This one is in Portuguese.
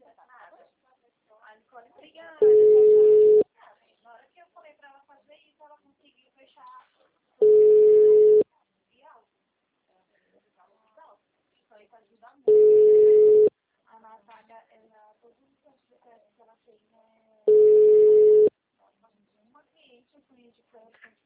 A Nicole brigando. Na hora que eu falei pra ela fazer isso, ela conseguiu fechar. Falei pra ajudar muito. A Natália, todos os processos que ela fez, uma cliente, o cliente foi